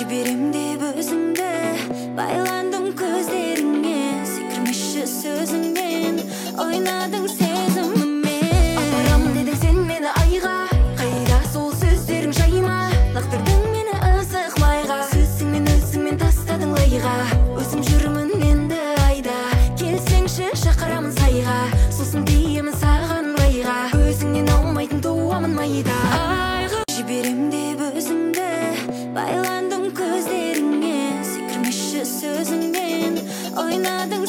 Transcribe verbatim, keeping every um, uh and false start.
жіберем деп өзіңді, байландым көздеріңе, секірмеші сөзіңмен, ойнадың сезіміммен. Апарам дедің сен мені айға, қайда сол сөздерің жайма, лақтырдың мені ысық майға, сөзіңмен өзіңмен тастадың лайға. Өзім жүрмін енді айда, келсеңші шақырамын сайға, сосын деймін саған райға, өзіңнен алмайтын туамын майда. Айға жіберем деп өзіңді, байландым көздеріңе, секірмеші сөзіңмен, ойнадың